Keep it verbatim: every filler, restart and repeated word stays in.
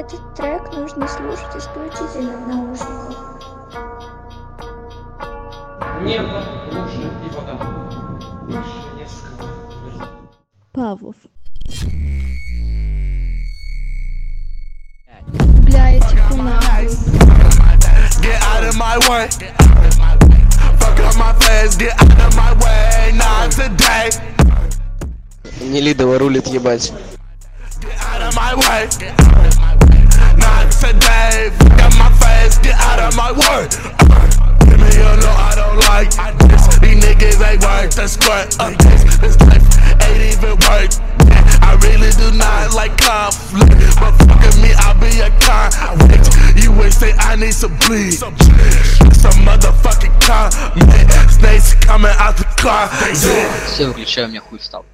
Этот трек нужно слушать исключительно в наушниках. Небо, лужи и вода. Больше несколько. Павлов. Бля, я типа нахуй. Get out of my way. Fuck up my face, get out of my way. Not today. Нелидово рулит, ебать. Get out of my way. Not today. Fuck up my face, get out of my way. Give me a no, I don't like this. These niggas ain't worth the squirt of this. This life ain't even worth. I really do not like conflict, but fucking me, I'll be a convict. You ain't say I need some bleed. Some motherfucking comment. Snakes coming out the car. Все, выключаю, у меня хуй встал.